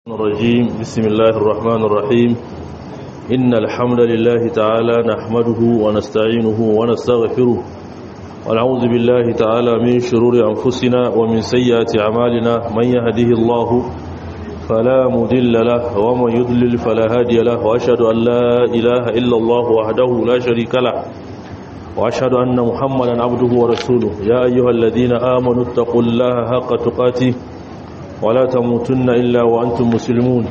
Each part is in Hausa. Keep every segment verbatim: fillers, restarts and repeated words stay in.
الرجيم بسم الله الرحمن الرحيم إن الحمد لله تعالى نحمده ونستعينه ونستغفره ونعوذ بالله تعالى من شرور أنفسنا ومن سيئات أعمالنا من يهده الله فلا مضل له ومن يضلل فلا هادي له وأشهد أن لا إله إلا الله وحده لا شريك له وأشهد أن محمدا عبده ورسوله يا أيها الذين آمنوا اتقوا الله حق تقاته ولا تموتن إلا وأنتم مسلمون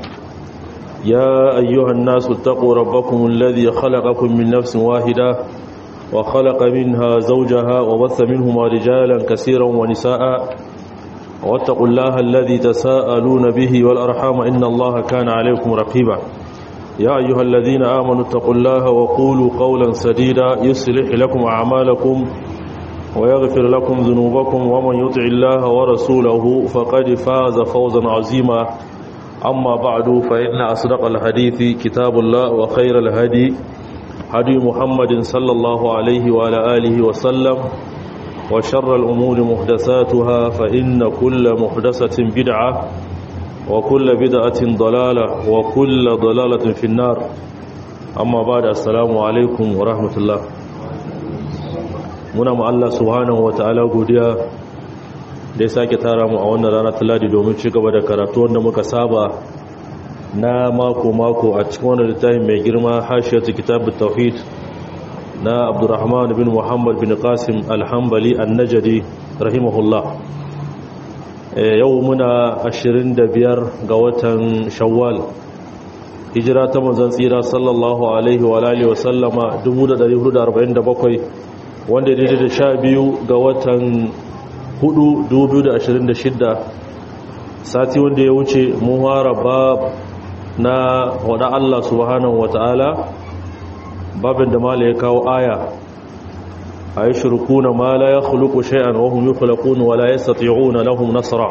يا أيها الناس اتقوا ربكم الذي خلقكم من نفس واحدة وخلق منها زوجها وبث منهما رجالا كثيرا ونساء واتقوا الله الذي تساءلون به والأرحام إن الله كان عليكم رقيبا يا أيها الذين آمنوا اتقوا الله وقولوا قولا سديدا يصلح لكم أعمالكم ويغفر لكم ذنوبكم ومن يطع الله ورسوله فقد فاز فوزا عظيما أما بعد فإن أصدق الحديث كتاب الله وخير الهدي هدي محمد صلى الله عليه وعلى آله وسلم وشر الأمور محدثاتها فإن كل محدثة بدعة وكل بدعة ضلالة وكل ضلالة في النار أما بعد السلام عليكم ورحمة الله muna mu Allah subhanahu wata'ala godiya da ya sake tara mu a wannan rana ta Ladi domin ci gaba da karatu wanda muka saba na mako mako a cikin wannan littafin mai girma Hashiyatu Kitabut Tauhid na Abdurrahman bin Muhammad bin Qasim Al-Hanbali An-Najdi rahimahullah. Yau muna ashirin da biyar ga watan Shawwal hijira ta manzon tsira sallallahu alaihi wa alihi wa sallama dubu da ɗari hudu da arba'in da bakwai wanda daidai da sha biyu ga watan hudu dubu da ashirin da shidda sati wanda ya wuce mun fara bab na wada Allah subhanahu wata'ala babin da mala ya kawo aya ayi shirkuna ma la yakhluqu shay'an wa hum yakhluqun wa la yastati'una lahum nasra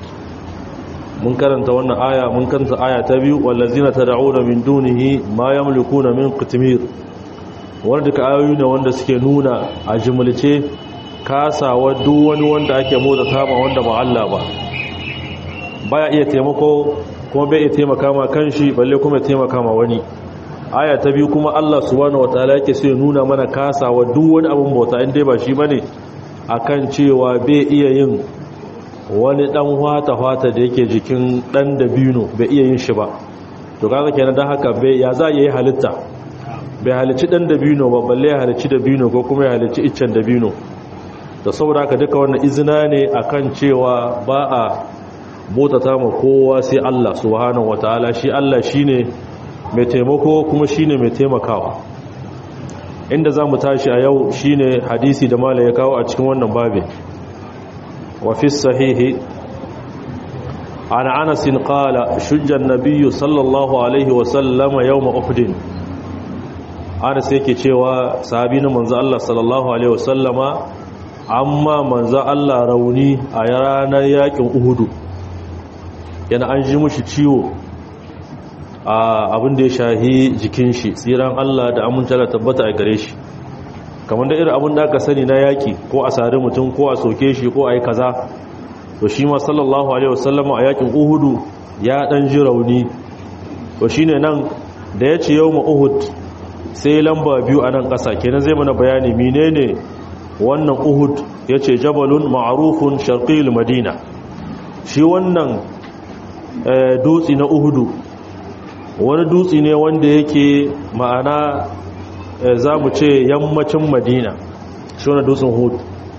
mun karanta wannan aya mun karanta aya ta biyu wallazina tad'una min dunihi ma yamlikuna min qitmir wanda duka ayoyi ne wanda suke nuna a jimilce kasawa duk wani wanda ake motsa kama wanda ba Allah ba baya iya taimako kuma bai iya taimaka ma kanshi balle kuma ya taimaka ma wani aya ta biyu kuma Allah subhanahu wataala yake so ya nuna mana kasawa duk wani abun bauta inda ba shi bane akan cewa bai iya yin wani dan wata wata da yake jikin dan dabino bai iya yin shi ba to kaga kenan dan haka bai ya za yi halitta bai halici dan dabino ba balle ya halici dabino ko kuma ya halici iccen dabino da saboda haka duka wannan izina ne akan cewa ba a botata ma kowa sai Allah subhanahu wataala shi Allah shine mai taimako kuma shine mai taimakawa inda zamu tashi a yau shine hadisi da malai ya kawo a cikin wannan babe wa fi sahihi an Anas qala shujja an-nabiy sallallahu alaihi wa sallama yawm uhud Anas yake cewa sahabi na manzo Allah sallallahu alaihi wasallama amma manzo Allah rauni a ranar yakin Uhud yana an ji mushi ciwo a abin da ya shahi jikin shi tsiran Allah da aminta da tabbata a gare shi kamar da irin abin da aka sani na yaki ko a sare mutum ko a soke shi ko a yi kaza to shi ma sallallahu alaihi wasallama a yakin Uhud ya dan ji rauni to shine nan da ya ce yawma Uhud sai lamba biyu a nan ƙasa kenan zai mana bayani menene wannan Uhud yace jabalun ma'rufun sharqil madina shi wannan dutsi na Uhudu wani dutsi ne wanda yake ma'ana zamu ce yammacin Madina shi wannan dutsin Uhud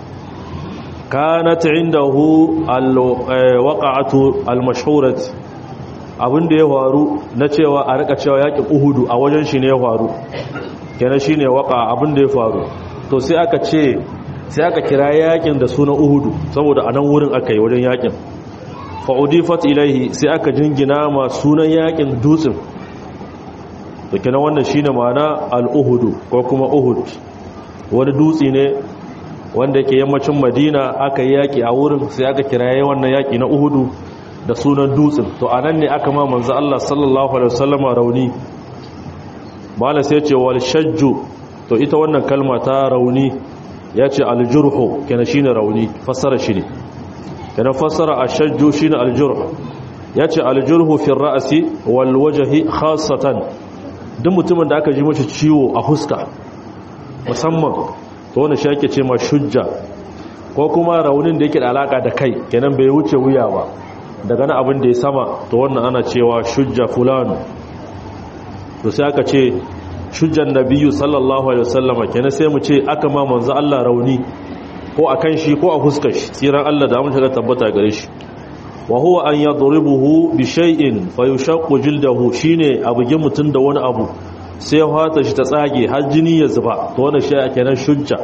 kanat indahu alwaqa'atu almashhurat abin da ya faru na cewa a rika cewa yakin Uhudu a wajen shi ne ya faru kenan shine waka abin da ya faru to sai aka ce sai aka kira yakin da sunan Uhudu saboda a nan wurin aka yi wajen yakin fa udifat ilaihi sai aka jingina ma sunan yakin dutsen to kenan wannan shine ma'ana al-Uhudu ko kuma Uhud wani dutse ne wanda yake yammacin Madina aka yi yaki a wurin sai aka kira wannan yaki na Uhudu da sunan dutsen to anan ne aka ma manzo Allah sallallahu alaihi wasallama rauni mala sai ce wal shajju to ita wannan kalma ta rauni yace al jurhu kenan shine rauni fassara shi ne kenan fassara ashajju shine al jurh yace al-jurhu fi ar-ra'si wal wajhi khassatan duk mutumin da aka ji mashi ciwo a huska musamman to wannan shi yake ce ma shujja ko kuma raunin da yake da alaka da kai kenan bai wuce wuya ba daga na abin da ya sama to wannan ana cewa shujja fulan to sai aka ce shujjan nabiyyu sallallahu alaihi wasallam kenan sai mu ce aka ma manzo Allah rauni ko akan shi ko a huskar shi tsiran Allah da amince da tabbata gare shi wa huwa an yadribuhu bi shay'in fayushaqqu jildahu shine abugin mutun da wani abu sai ya fata shi ta tsage har jini ya zuba to wannan shi kenan shujja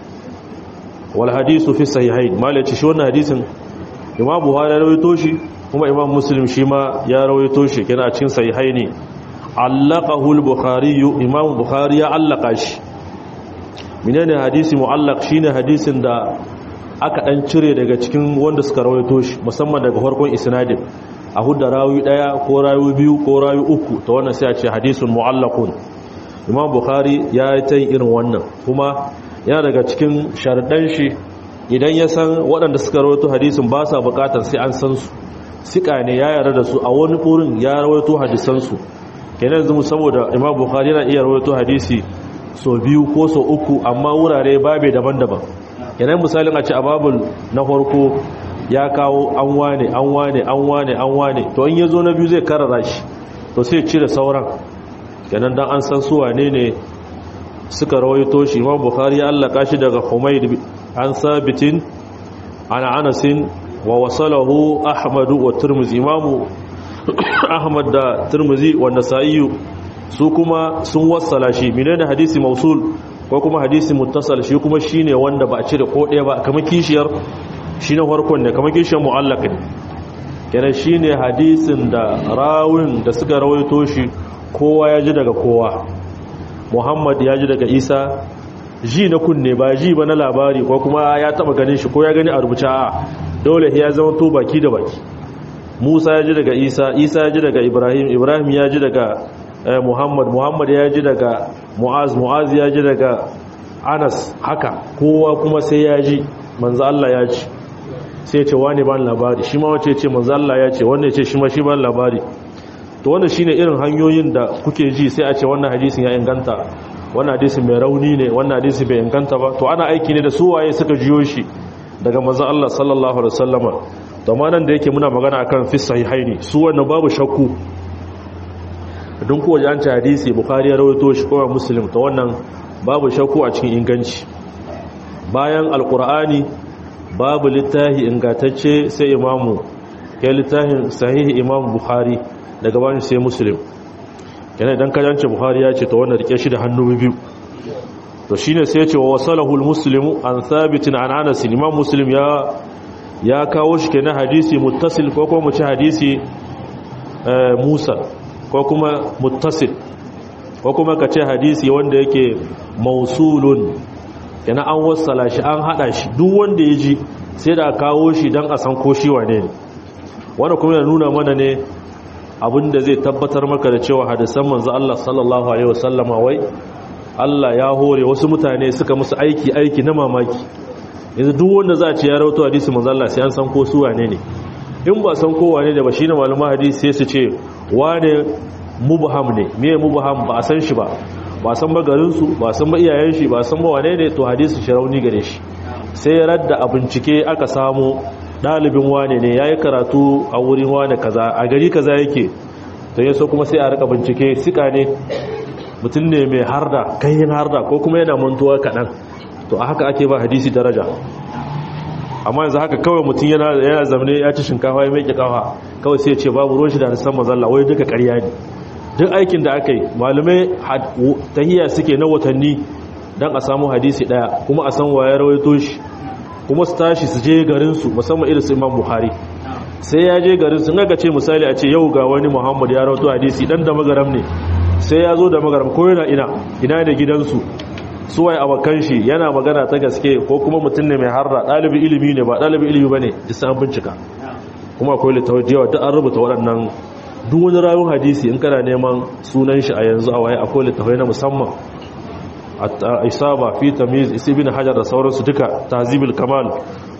wal hadithu fi sahihain malaci shi wannan hadisin Imam Buhari ya rawaito shi kuma Imam Muslim shi ma ya rawaito shi kenan a cikin sahihaini allaqahu al-Bukhari Imam Bukhari ya allaka shi menene hadisi muallaq shine hadisin da aka dan cire daga cikin wanda suka rawaito shi musamman daga farkon isnadin a hudda rawi daya ko rawi biyu ko rawi uku to wannan sai a ce hadisun muallaqun Imam Bukhari ya yi ta irin wannan kuma yana daga cikin sharadan shi idan ya san waɗanda suka rawaito hadisin ba sa bukatar sai an san su sika ne ya yarda da su a wani burin ya rawaito hadisan su kenan yanzu saboda Imam Bukhari yana iya rawaito hadisi so biyu ko so uku amma wurare babe daban-daban kenan misalin a ce ababul na farko ya kawo an wane an wane an wane an wane to in yazo na biyu zai karara shi to sai cire sauran kenan dan an san su wane ne suka rawaito shi Imam Bukhari ya allaka shi daga Humayd an Sabitin ana Anas wa wasalahu Ahmad wa Tirmidhi Imam Ahmad da Tirmidhi wa Nasa'i su kuma sun wasala shi menene hadisi mausul ko kuma hadisi muttasal shi kuma shine wanda ba a cire ko ɗaya ba kamar kishiyar shi na farkon ne kamar kishiyar mu'allaq ne kenan shine hadisin da rawin da suka rawaito shi kowa ya ji daga kowa Muhammad ya ji daga Isa ji na kunne ba ji ba na labari ko kuma ya taba ganin shi ko ya gani a rubuce a dole ya zama to baki da baki Musa ya ji daga Isa Isa ya ji daga Ibrahim Ibrahim ya ji daga Muhammad Muhammad ya ji daga Mu'az Mu'az ya ji daga Anas haka kowa kuma sai ya ji manzo Allah ya ci sai ya ce wani ban labari shi ma wace ya ce manzo Allah ya ce wannan ya ce shi ma shi ban labari to wannan shine irin hanyoyin da kuke ji sai a ce wannan hadisin ya inganta wannan hadisin mai rauni ne wannan hadisin bai inganta ba to ana aiki ne da su waye suka jiyo shi daga manzo Allah sallallahu alaihi wasallama to ma nan da yake muna magana akan fi sahihaini su wannan babu shakku don ko an ci hadisi Bukhari ya rawaito shi ko Muslim to wannan babu shakku a cikin inganci bayan alqur'ani babu littafi ingantacce sai imamu kai littafin sahihi Imam Bukhari daga bani sai Muslim kenan idan ka jance Bukhari ya ce to wannan rike shi da hannu biyu to shine sai ya ce wa wasalahu al-muslimu an thabitin an Anas Imam Muslim ya ya kawo shi kenan hadisi muttasil ko kuma mu ci hadisi Musa ko kuma muttasil ko kuma ka ce hadisi wanda yake mausulun kenan an wasala shi an hada shi duk wanda ya ji sai da kawo shi dan a san ko shi wane ne wanda kuma yana nuna mana ne abinda zai tabbatar maka da cewa hadisan manzo Allah sallallahu alaihi wasallama wai Allah ya hore wasu mutane suka musu aiki aiki na mamaki yanzu duk wanda za a ce ya rawaito hadisi manzo Allah sai an san ko su wane ne in ba san ko wane ne ba shine maluma hadisi sai su ce wane mubham ne me mubham ba a san shi ba ba san ba garin su ba san ba iyayen shi ba san ba wane ne to hadisi shi rauni gare shi sai radda a bincike aka samu dalibin wane ne yayi karatu a wurin wane kaza a gari kaza yake to yaso kuma sai a rika bincike sika ne mutum ne mai harda kayin harda ko kuma yana mantuwa kadan to a haka ake ba hadisi daraja amma yanzu haka kawai mutum yana yana zamne ya ci shinkafa ya mai kafa kawai sai ya ce babu ruwan shi da san mazalla wai duka ƙarya ne duk aikin da aka yi malumai tahiyya suke na watanni dan a samu hadisi daya kuma a san waye rawaito shi kuma su tashi su je garin su musamman irin su Imam Bukhari sai ya je garin su naga ce misali a ce yau ga wani Muhammad ya rawaito hadisi dan da magaram ne sai ya zo da magaram ko yana ina ina da gidansu suwaye abakan shi yana magana ta gaske ko kuma mutum ne mai harra ɗalibi ilimi ne ba ɗalibi ilimi ba ne isa an bincika kuma akwai littawajewa duk an rubuta waɗannan duk wani rayun hadisi in kana neman sunan shi a yanzu a waye akwai littafai na musamman a isaba fi tamiz ibn hajar da sauransu duka tahzibul kamal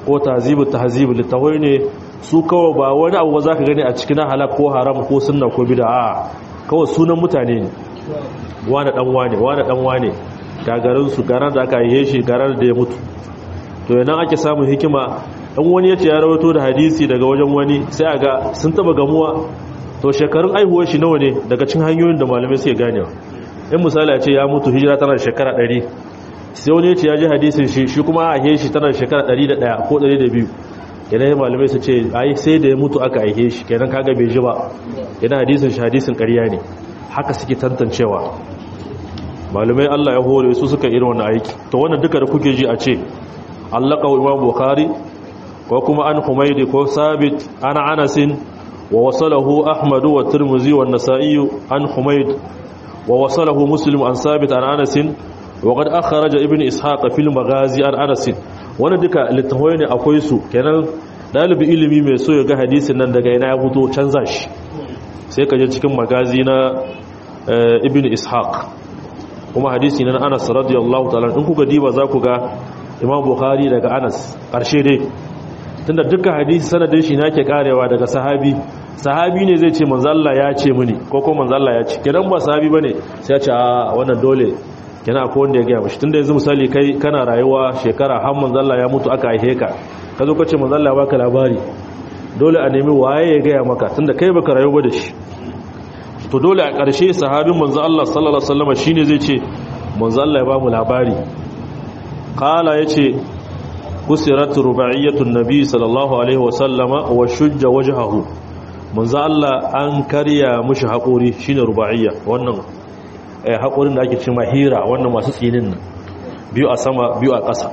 ko tahzibu tahzib littafai ne su kawai ba wani abu za ka gani a cikin halak ko haram ko sunna ko bid'a kawai sunan mutane ne wani dan wane wani dan wane gagarin su garar da aka yi shi garar da ya mutu to yana ake samun hikima dan wani yace ya rawaito da hadisi daga wajen wani sai aga sun taba gamuwa to shekarun aihuwar shi nawa ne daga cikin hanyoyin da malamai suke ganewa in misali a ce ya mutu hijira tana da shekara ɗari sai wani yace ya ji hadisin shi shi kuma a aihe shi tana da shekara ɗari da ɗaya ko ɗari da biyu idan malamai su ce ai sai da ya mutu aka aihe shi kenan kaga bai ji ba yana hadisin shi hadisin ƙarya ne haka suke tantancewa malamai Allah ya hore su suka irin wannan aiki to wannan duka da kuke ji a ce allaka imam bukhari ko kuma an humaydi ko sabit ana anasin wa wasalahu ahmad wa tirmidhi wa an-nasa'i an humayd wa wasalahu muslim an sabit an anasin wa qad akhraja ibn ishaq fil maghazi an anasin wannan duka littafai ne akwai su kenan dalibi ilimi mai so ya ga hadisin nan daga ina ya fito canza shi sai ka je cikin magazi na ibn ishaq kuma hadisi na Anas radiyallahu ta'ala in kuka diba za ku ga Imam Bukhari daga Anas karshe dai tunda dukkan hadisi sanadin shi nake karewa daga sahabi sahabi ne zai ce manzo Allah ya ce mini ko ko manzo Allah ya ce kidan ba sahabi bane sai ya ce a wannan dole kina ko wanda ya ga mishi tunda yanzu misali kai kana rayuwa shekara har manzo Allah ya mutu aka aihe ka ka zo ka ce manzo Allah ya baka labari dole a nemi waye ya ga maka tunda kai baka rayu ba da shi to dole a ƙarshe sahabin manzo Allah sallallahu alaihi wasallam shine zai ce manzo Allah ya ba mu labari qala yace kusirat rubaiyatun nabi sallallahu alaihi wasallam wa shujja wajhahu manzo Allah an karya mushi hakuri shine rubaiya wannan eh hakurin da ake cewa hira wannan masu tsinin nan biyu a sama biyu a ƙasa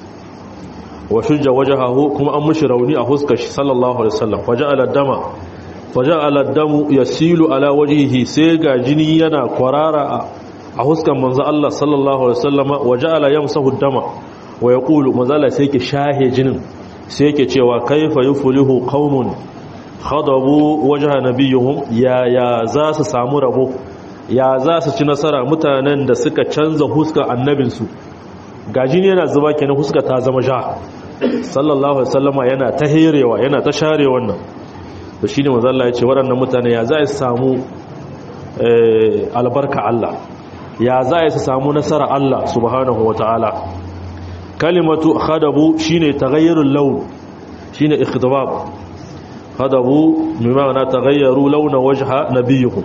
wa shujja wajhahu kuma an mushi rauni a huskar shi sallallahu alaihi wasallam faja'ala dama faja'ala damu yasilu ala wajhihi sai ga jini yana kwarara a huskan manzo Allah sallallahu alaihi wasallama waja'ala yamsahu dama wa yaqulu manzo Allah sai yake shahe jinin sai yake cewa kaifa yuflihu qaumun khadabu wajha nabiyuhum ya ya za su samu rabo ya za su ci nasara mutanen da suka canza huskar annabinsu ga jini yana zuba kenan huska ta zama sha sallallahu alaihi wasallama yana ta herewa yana ta share wannan da shi ne mazalla ya ce waɗannan mutane ya za a samu albarka Allah ya za a samu nasara Allah subhanahu wa ta'ala kalimatu khadabu shi ne tagayyarun laun shi ne ikhtibab khadabu mimana tagayyaru launa wajha nabiyuhum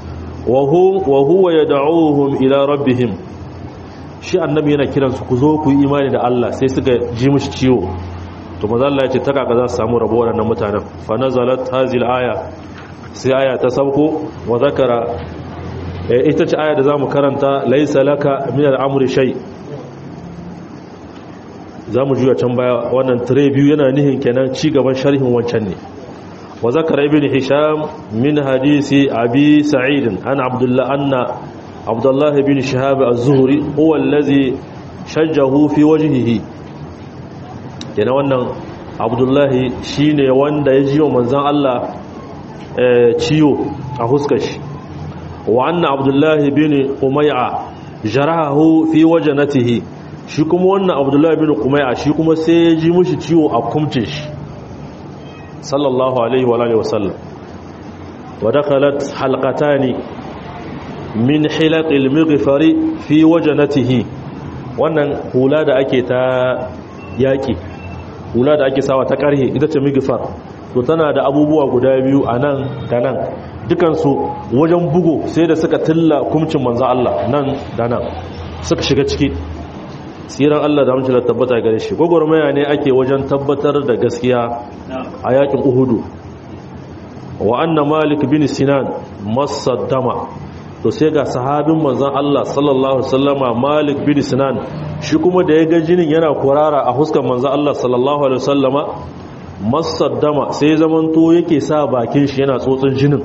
wa huwa yad'uhum ila rabbihim shi annabi yana kiransu ku zo ku yi imani da Allah sai suka ji mushi ciwo to maza Allah ya ce ta kaka za su samu rabo waɗannan mutanen fa nazalat hazil aya sai aya ta sauko wa zakara ita ce aya da zamu karanta laysa laka min al-amri shay zamu juya can baya wannan tire biyu yana nihin kenan ci gaban sharhin wancan ne wa zakara ibn hisham min hadisi abi sa'id an abdullah anna abdullah ibn shihab az-zuhri huwa allazi shajjahu fi wajhihi kenan wannan abdullahi shine wanda ya jiwa manzan Allah ciwo a huskar shi wa anna abdullahi bin umayya jarahu fi wajnatihi shi kuma wannan abdullahi bin umayya shi kuma sai ya ji mushi ciwo a kumcin shi sallallahu alaihi wa alihi wasallam wa dakhalat halqatani min hilaqil maghfari fi wajnatihi wannan hula da ake ta yaki hula da ake sawa ta karhe ita ce migifar to tana da abubuwa guda biyu a nan da nan dukansu wajen bugu sai da suka tilla kumcin manzo Allah nan da nan suka shiga ciki siran Allah da amince da tabbata gare shi gogormaya ne ake wajen tabbatar da gaskiya a yakin Uhudu wa anna Malik bin Sinan masaddama to sai ga sahabin manzon Allah sallallahu alaihi wasallama Malik bin Sinan shi kuma da ya ga jinin yana kurara a huskan manzon Allah sallallahu alaihi wasallama masaddama sai zamanto yake sa bakin shi yana tsotsin jinin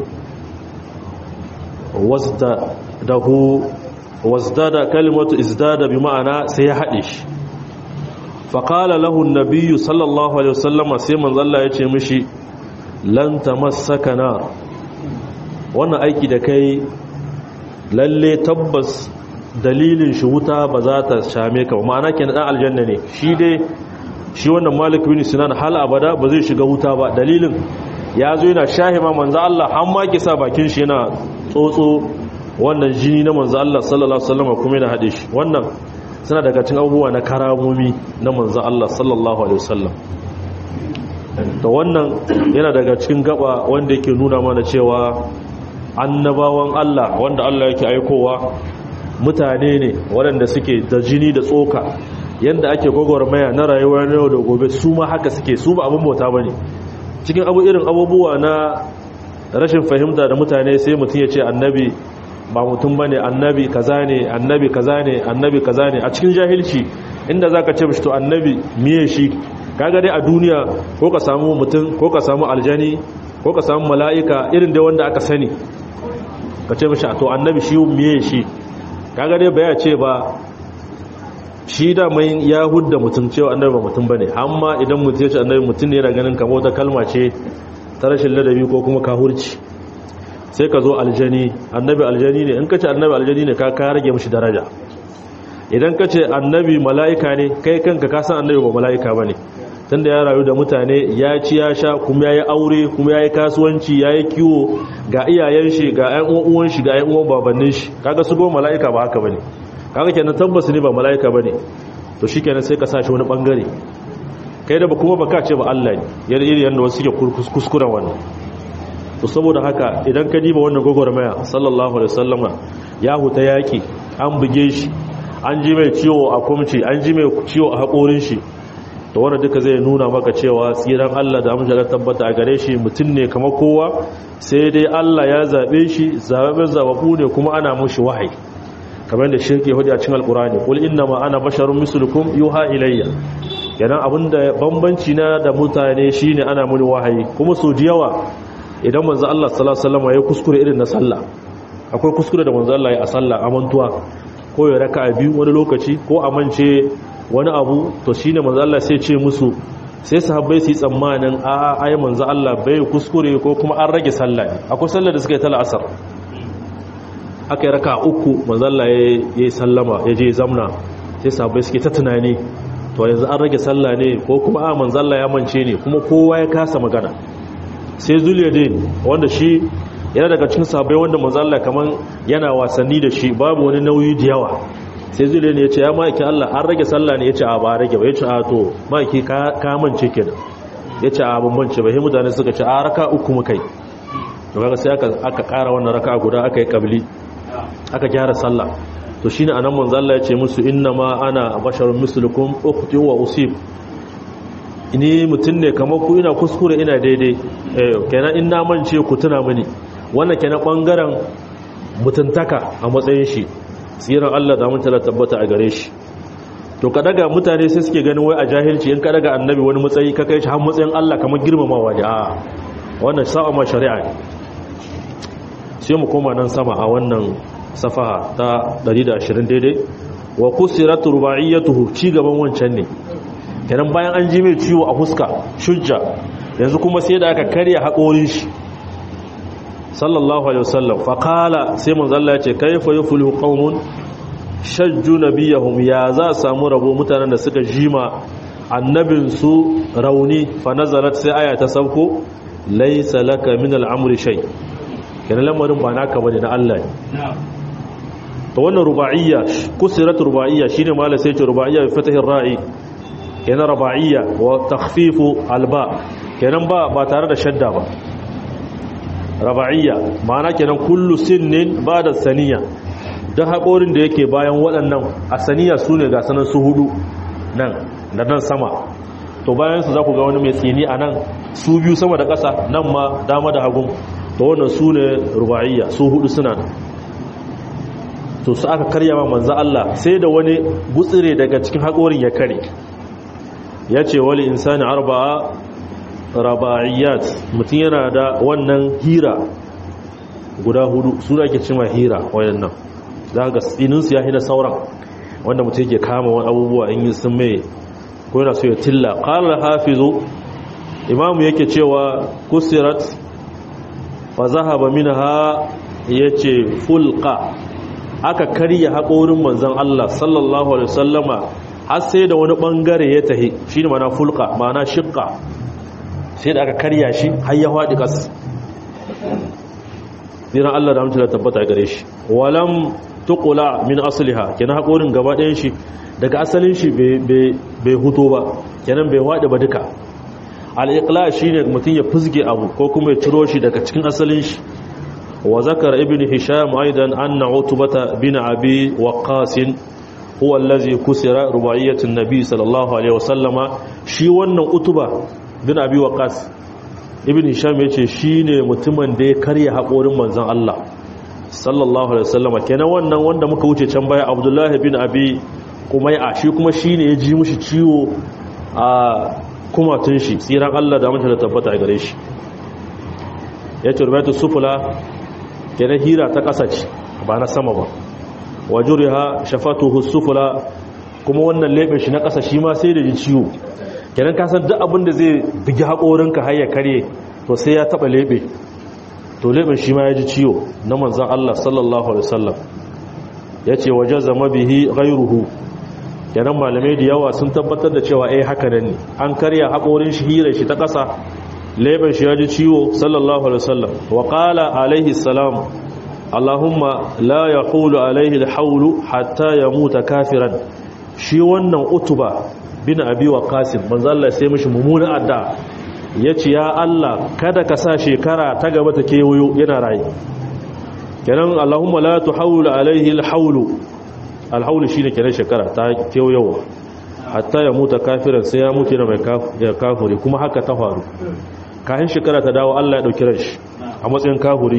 wasda dahu wasdada kalimatu izdada bi ma'ana sai ya hade shi fa qala lahu an-nabiy sallallahu alaihi wasallama sai manzon Allah ya ce mishi lan tamassaka nar wannan aiki da kai lalle tabbas dalilin shi wuta ba za ta shame ka ma'ana kenan dan aljanna ne shi dai shi wannan Malik bin Sinan hal abada ba zai shiga wuta ba dalilin ya zo yana shahima manzo Allah har ma ke sa bakin shi yana tsotso wannan jini na manzo Allah sallallahu alaihi wasallam kuma yana hade shi wannan suna daga cikin abubuwa na karamomi na manzo Allah sallallahu alaihi wasallam da wannan yana daga cikin gaba wanda yake nuna mana cewa annabawan Allah wanda Allah yake aikowa mutane ne waɗanda suke da jini da tsoka yanda ake gwagwarmaya na rayuwar yau da gobe su ma haka suke su ba abin bauta bane cikin abu irin abubuwa na rashin fahimta da mutane sai mutum ya ce annabi ba mutum bane annabi kaza ne annabi kaza ne annabi kaza ne a cikin jahilci inda zaka ce mishi to annabi miye shi kaga dai a duniya ko ka samu mutum ko ka samu aljani ko ka samu mala'ika irin da wanda aka sani ka ce mishi to annabi shi miye shi kaga dai baya ce ba shi da mai ya hudda mutum cewa annabi ba mutum bane amma idan mutum ya ce annabi mutum ne yana ganin kamar wata kalma ce ta rashin ladabi ko kuma kahurci sai ka zo aljani annabi aljani ne in ka ce annabi aljani ne ka ka rage mishi daraja idan ka ce annabi mala'ika ne kai kanka ka san annabi ba mala'ika bane tunda ya rayu da mutane ya ci ya sha kuma yayi aure kuma yayi kasuwanci yayi kiwo ga iyayen shi ga ƴan uwan shi ga ƴan uwan babannin shi kaga su go mala'ika ba haka bane kaga kenan tabbas ne ba mala'ika bane to shikenan sai ka sashi wani bangare kai da ba kuma baka ce ba Allah ne yadda iri yanda wasu suke kuskuren wannan to saboda haka idan ka diba wannan gogormaya sallallahu alaihi wasallama ya huta yaki an buge shi an ji mai ciwo a kumci an ji mai ciwo a haƙorin shi to wannan duka zai nuna maka cewa tsiran Allah da amince tabbata a gare shi mutum ne kamar kowa sai dai Allah ya zabe shi zababin zababu ne kuma ana mushi wahayi kamar da shirke hudu a cikin alkurani qul innama ana basharun mislukum yuha ilayya yana abinda bambanci na da mutane shine ana muni wahayi kuma so yawa idan manzo Allah sallallahu alaihi wasallam ya kuskure irin na sallah akwai kuskure da manzo Allah ya a sallah amantuwa ko ya raka'a biyu wani lokaci ko amince wani abu to shine manzo Allah sai ce musu sai sahabbai su yi tsammanin a ai manzo Allah bai kuskure ko kuma an rage sallah akwai sallar da suka yi ta asar aka yi raka uku manzalla ya yi sallama ya je zamna sai sabai suke ta tunani to yanzu an rage sallah ne ko kuma a manzalla ya mance ne kuma kowa ya kasa magana sai zuliyadin wanda shi yana daga cikin sabai wanda manzalla kaman yana wasanni da shi babu wani nauyi da yawa sai zuliyadin ya ce ya maki Allah an rage sallah ne ya ce a ba rage ba ya ce a to maki ka mance kenan ya ce a ban mance ba sai mutane suka ce a raka uku muka yi to kaga sai aka aka ƙara wannan raka guda aka yi kabli aka gyara sallah to shine anan manzo Allah ya ce musu innama ana basharun mislukum ukhti wa usib ini mutun ne kamar ku ina kuskure ina daidai eh kenan in na mance ku tuna mini wannan kenan bangaren mutuntaka a matsayin shi tsiran Allah da mun tala tabbata a gare shi to ka daga mutane sai suke ganin wai a jahilci in ka daga annabi wani matsayi ka kai shi har matsayin Allah kamar girmamawa ne a wannan sa'a ma shari'a ne sai mu koma nan sama a wannan safaha ta ɗari da ashirin daidai wa kusirat rubaiyatuhu ci gaban wancan ne kenan bayan an ji mai ciwo a fuska shujja yanzu kuma sai da aka karya haƙorin shi sallallahu alaihi wasallam fa qala sai manzo Allah ya ce kayfa yuflihu qaumun shajju nabiyahum ya za samu rabo mutanen da suka jima annabin su rauni fa nazalat sai aya ta sauko laysa laka min al-amri shay kenan lamarin ba naka bane na Allah ne to wannan ruba'iyya kusirat ruba'iyya shine malai sai ce ruba'iyya bi fatahi ra'i kenan ruba'iyya wa takhfifu alba kenan ba ba tare da shadda ba ruba'iyya ma'ana kenan kullu sinnin ba'da saniya da hakorin da yake bayan waɗannan asaniya sune ga sanan su hudu nan da nan sama to bayan su za ku ga wani mai tsini a nan su biyu sama da ƙasa nan ma dama da hagun to wannan su ne ruba'iyya su hudu suna nan to su aka karya ma manzo Allah sai da wani gutsire daga cikin haƙorin ya kare ya ce wali insani arba'a raba'iyat mutum yana da wannan hira guda hudu su da ke cima hira wayannan za ga tsininsu ya hina sauran wanda mutum yake kama wani abubuwa in yi sun mai ko yana so ya tilla qala hafizu imamu yake cewa kusirat fa zahaba minha yace fulqa aka karya haƙorin manzon Allah sallallahu alaihi wasallama har sai da wani bangare ya tahi shine mana fulqa mana shiqqa sai da aka karya shi har ya fadi kas dinan Allah da mutunta tabbata gare shi walam tuqula min asliha kenan hakorin gaba ɗayan shi daga asalin shi bai huto ba kenan bai wade ba duka al-iqla shine mutun ya fusge abu ko kuma ya ciro shi daga cikin asalin shi wa zakara ibn hisham aidan anna utbata bin abi waqqas huwa allazi kusira rubaiyatun nabi sallallahu alaihi wasallama shi wannan utuba bin abi waqqas ibn hisham yace shine mutumin da ya karya hakorin manzon Allah sallallahu alaihi wasallama kenan wannan wanda muka wuce can baya abdullah bin abi kumai'a shi kuma shine ya ji mushi ciwo a kumatun shi tsiran Allah da mutunta tabbata a gare shi yace rubayatu sufula kenan hira ta kasa ce ba na sama ba wajuriha shafatuhu sufula kuma wannan leben shi na kasa shi ma sai da ji ciwo kenan ka san duk abin da zai bigi haƙorinka har ya kare to sai ya taba lebe to leben shi ma ya ji ciwo na manzon Allah sallallahu alaihi wasallam yace wajazama bihi ghayruhu kenan malamai da yawa sun tabbatar da cewa eh haka nan ne an karya haƙorin shi hira shi ta kasa leben shi ya ji ciwo sallallahu alaihi wasallam wa qala alaihi salam Allahumma la yaqulu alaihi alhawlu hatta yamuta kafiran shi wannan utuba bin abi waqas manzo Allah sai mishi mummunan adda yace ya Allah kada ka sa shekara ta gaba ta kewayo yana rayi kenan Allahumma la tuhawwil alaihi alhawlu alhawlu shine kenan shekara ta kewayo hatta yamuta kafiran sai ya mutu yana mai kafiri kuma haka ta faru kafin shekara ta dawo Allah ya dauki ranshi a matsayin kafiri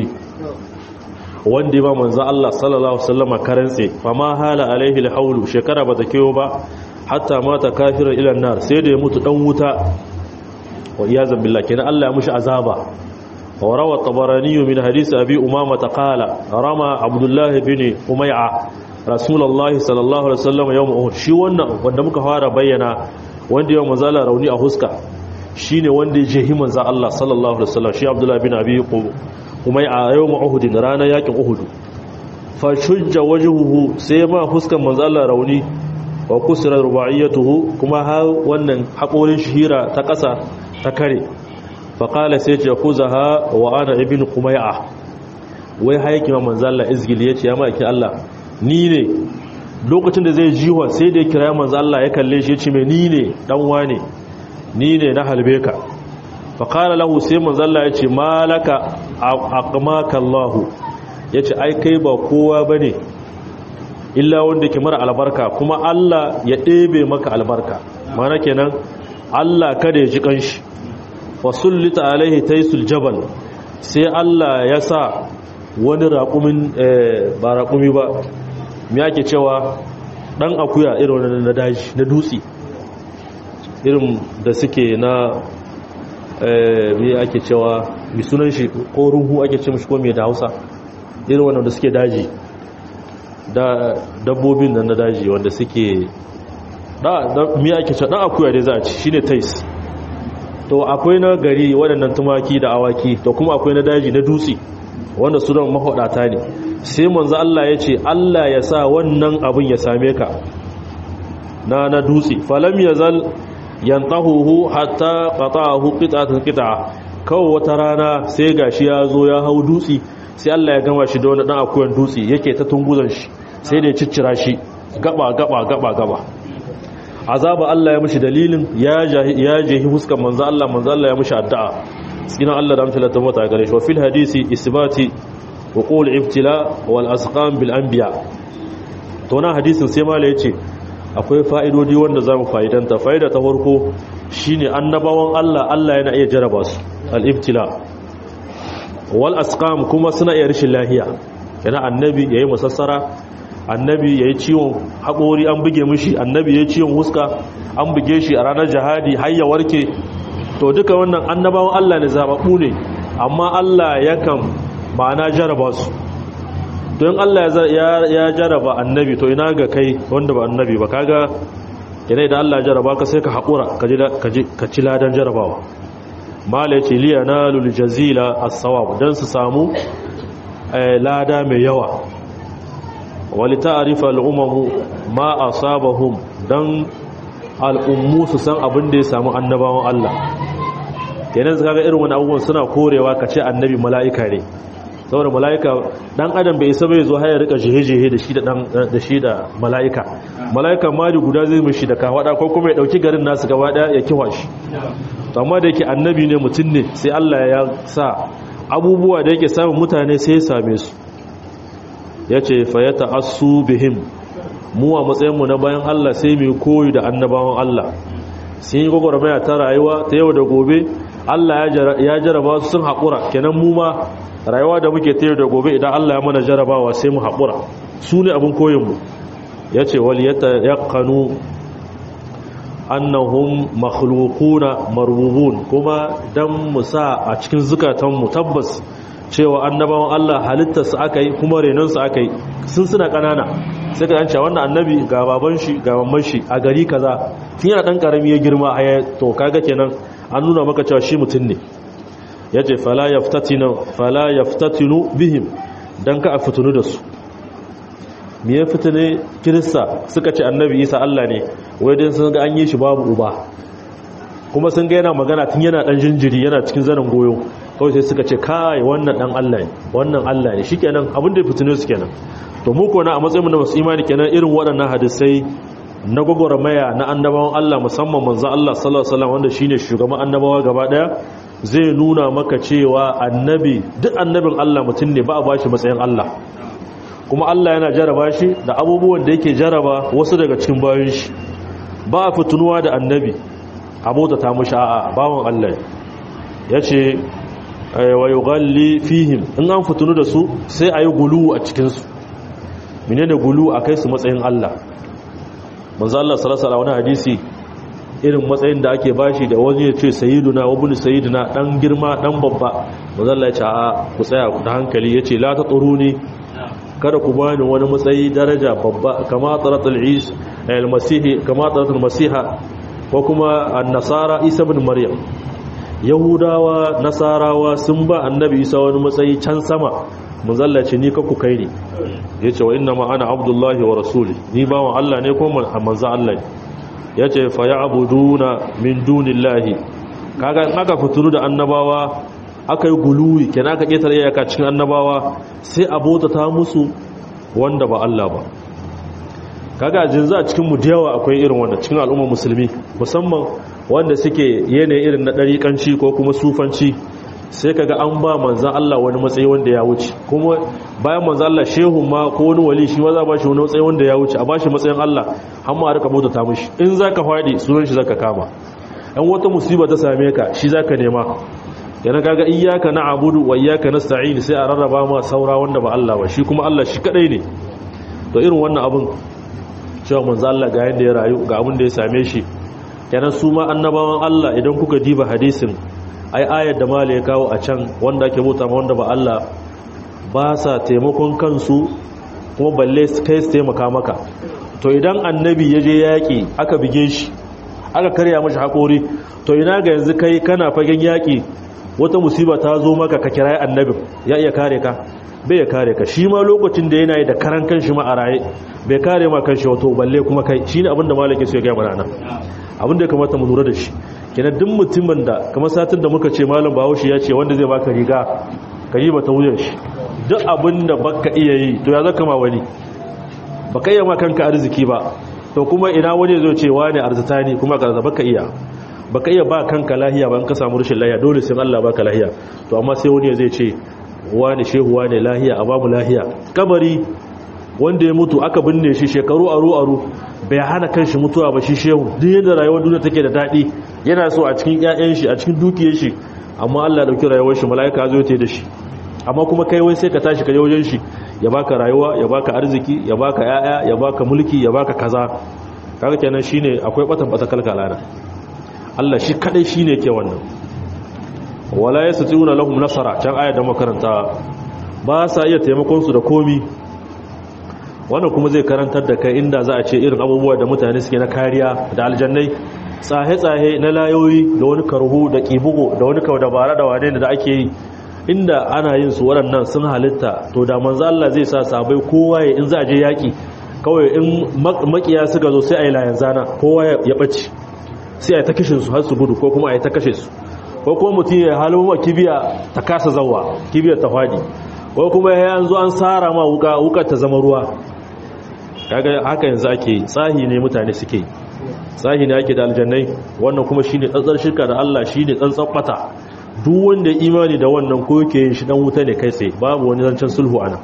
wanda ba manzo Allah sallallahu alaihi wasallam karantse fama hala alaihi alhawlu shekara bata kewo ba hatta mata kafiran ila nar sai da ya mutu dan wuta wa iyazan billah kenan Allah ya mushi azaba wa rawa tabarani min hadisi abi umama qala rama abdullah ibn umay'a rasulullah sallallahu alaihi wasallam yawm uhud shi wannan wanda muka fara bayyana wanda ya manzala rauni a huska shine wanda ya jehi manzo Allah sallallahu alaihi wasallam shi abdullah ibn abi umay'a yawm uhud ranar yakin uhud fa shujja wajhuhu sai ma huskan manzo Allah rauni wa kusira rubaiyatuhu kuma ha wannan hakorin shihira ta kasa ta kare fa qala sai ce khuzaha wa ana ibn umay'a wai haiki ma manzo Allah izgil yace ya maki Allah ni ne lokacin da zai jiwa sai da ya kira manzo Allah ya kalle shi yace me ni ne dan wane ni ne na halbe ka faƙara lahu sai manzalla ya ce malaka aqmaka Allah ya ce ai kai ba kowa ba ne illa wanda ke mara albarka kuma Allah ya ɗebe maka albarka mana kenan Allah kada ya ji ƙanshi fasullita alaihi taisul jabal sai Allah ya sa wani raƙumin ba raƙumi ba me ake cewa ɗan akuya irin na daji na dutse irin da suke na me ake cewa mai sunan shi ko ruhu ake ce mishi ko mai da hausa irin wannan da suke daji da dabbobin nan na daji wanda suke da me ake cewa dan akuya dai za a ci shine tais to akwai na gari waɗannan tumaki da awaki to kuma akwai na daji na dutse wanda su don mahaɗata ne sai manzo Allah ya ce Allah ya sa wannan abin ya same ka na na dutse falam yazal yantahuhu hatta qata'ahu qita'atan qita'a kawai wata rana sai gashi ya zo ya hau dutse sai Allah ya gama shi da wani dan akuyan dutse yake ta tunguzan shi sai da ya ciccira shi gaba gaba gaba gaba azaba Allah ya mishi dalilin ya ya jehi huskan manzo Allah manzo Allah ya mishi addu'a cikin Allah da amsala ta mota gare shi wa fil hadisi isbati wa qul ibtila wal asqam bil anbiya to na hadisin sai mala yace akwai fa'idodi wanda zamu fa'idanta fa'ida ta farko shine annabawan Allah Allah yana iya jaraba su al ibtila wal asqam kuma suna iya rishin lahiya yana annabi yayi musassara annabi yayi ciwon haƙori an buge mishi annabi yayi ciwon huska an buge shi a ranar jihadi har ya warke to duka wannan annabawan Allah ne zababbu ne amma Allah yakan ma'ana jaraba su don Allah ya jaraba annabi to ina ga kai wanda ba annabi ba kaga yana idan Allah ya jaraba ka sai ka haƙura ka ci ladan jarabawa mala yace liyanalul jazila as-sawab dan su samu lada mai yawa wali ta'rifa al'umamu ma asabahum dan al'ummu su san abin da ya samu annabawan Allah kenan kaga irin wani abubuwan suna korewa kace annabi mala'ika ne saboda mala'ika dan adam bai isa bai zo har ya rika jihe-jihe da shi da dan da shi da mala'ika mala'ika mali guda zai mishi da kawada ko kuma ya dauki garin nasu gaba daya ya kiwa shi to amma da yake annabi ne mutun ne sai Allah ya sa abubuwa da yake samun mutane sai ya same su yace fa yata'assu bihim mu a matsayin mu na bayan Allah sai mu koyi da annabawan Allah sai yi gogormaya ta rayuwa ta yau da gobe Allah ya jaraba su sun haƙura kenan mu ma rayuwa da muke ta yau da gobe idan Allah ya mana jarabawa sai mu haƙura su ne abin koyinmu ya ce wal yata yaqanu annahum makhluquna marbubun kuma dan mu sa a cikin zukatanmu tabbas cewa annabawan Allah halittarsu aka yi kuma renonsu aka yi sun suna ƙanana sai ka yanci wannan annabi ga baban shi ga mamman shi a gari kaza tun yana ɗan ƙarami ya girma a to kaga kenan an nuna maka cewa shi mutum ne ya ce fala yaftatinu bihim don ka a fitinu da su me ya fitine kirista suka ce annabi isa Allah ne wai don sun ga an yi shi babu uba kuma sun ga yana magana tun yana ɗan jinjiri yana cikin zanen goyo kawai sai suka ce kai wannan ɗan Allah ne wannan Allah ne shi kenan abin da ya fitine su kenan to mu kona a matsayin na masu imani kenan irin waɗannan hadisai na gwagwarmaya na annabawan Allah musamman manzo Allah sallallahu alaihi wasallam wanda shine shugaban annabawa gaba daya zai nuna maka cewa annabi duk annabin Allah mutum ne ba a bashi matsayin Allah kuma Allah yana jaraba shi da abubuwan da yake jaraba wasu daga cikin bayan shi ba a fitunuwa da annabi abota ta mushi a'a bawon Allah yace wa yughalli fihim in an fitunu da su sai ayi gulu a cikin su menene gulu akai su matsayin Allah manzo Allah sallallahu alaihi wasallam hadisi irin matsayin da ake bashi da wani ya ce sayyiduna wa ibn sayyidina dan girma dan babba manzo Allah ya ce a ku tsaya ku da hankali yace la taturuni kada ku bani wani matsayi daraja babba kama taratul is al-masih kama taratul masiha ko kuma an-nasara Isa ibn Maryam yahudawa nasarawa sun ba annabi Isa wani matsayi can sama manzalla ce ni kakku kai ne ya ce wa inna ma ana abdullahi wa rasuli ni bawan Allah ne ko manzan Allah ya ce fa ya abuduna min dunillahi kaga aka fituru da annabawa aka yi guluwi kenan aka ƙetare iyaka cikin annabawa sai abota ta musu wanda ba Allah ba kaga jinza a cikin mu da yawa akwai irin wanda cikin al'ummar musulmi musamman wanda suke yanayi irin na ɗariƙanci ko kuma sufanci sai kaga an ba manzan Allah wani matsayi wanda ya wuce kuma bayan manzan Allah shehu ma ko wani wali shi ma za ba shi wani matsayi wanda ya wuce a ba shi matsayin Allah har ma a rika bauta ta mishi in zaka faɗi sunan shi zaka kama in wata musiba ta same ka shi zaka nema yana kaga iyyaka na'budu wa iyyaka nasta'in sai a rarraba ma saura wanda ba Allah ba shi kuma Allah shi kadai ne to irin wannan abun cewa manzan Allah ga yanda ya rayu ga abin da ya same shi kenan su ma annabawan Allah idan kuka diba hadisin ai ayar da mala ya kawo a can wanda ake bauta ma wanda ba Allah ba sa taimakon kansu kuma balle kai su taimaka maka to idan annabi ya je yaƙi aka bige shi aka karya mashi haƙori to ina ga yanzu kai kana fagen yaƙi wata musiba ta zo maka ka kira annabin ya iya kare ka bai ya kare ka shi ma lokacin da yana yi da karan kanshi ma a raye bai kare ma kanshi wato balle kuma kai shine abinda malaki su ya gaya mana nan abinda ya kamata mu lura da shi kenan duk mutumin da kamar satin da muka ce malam Bahaushe ya ce wanda zai baka riga ka yi bata wuyan shi duk abinda baka iya yi to ya zaka ma wani baka iya ma kanka arziki ba to kuma ina wani zai ce wani arzita ne kuma ka baka iya baka iya ba kanka lahiya ba in ka samu rashin lahiya dole sai Allah baka lahiya to amma sai wani zai ce wani shehu wani lahiya a babu lahiya kabari wanda ya mutu aka binne shi shekaru aro aro bai hana kanshi mutuwa ba shi shehu duk yadda rayuwar duniya take da daɗi yana so a cikin ƴaƴan shi a cikin dukiyar shi amma Allah ya dauki rayuwar shi malaika zo ta da shi amma kuma kai wai sai ka tashi ka je wajen shi ya baka rayuwa ya baka arziki ya baka ƴaƴa ya baka mulki ya baka kaza kaga kenan shine akwai batan bata kalkalana Allah shi kadai shine ke wannan wala yastati'una lahum nasara can ayat da makaranta ba sa iya taimakon su da komi wannan kuma zai karantar da kai inda za a ce irin abubuwa da mutane suke na kariya da aljannai tsahe-tsahe na layoyi da wani karhu da kibugo da wani kawo dabara da wane da ake yi inda ana yin su waɗannan sun halitta to da manzo Allah zai sa sabai kowa ya in za a je yaki kawai in makiya suka zo sai a yi layan zana kowa ya bace sai a yi ta kashe su har su gudu ko kuma a yi ta kashe su ko kuma mutum ya halin wa kibiya ta kasa zawa kibiyar ta fadi ko kuma ya yanzu an sara ma wuka wukar ta zama ruwa kaga haka yanzu ake tsahi ne mutane suke tsahi ne ake da aljannai wannan kuma shine tsantsar shirka da Allah shine tsantsan bata duk wanda imani da wannan ko yake yin shi dan wuta ne kai tsaye babu wani zancen sulhu ana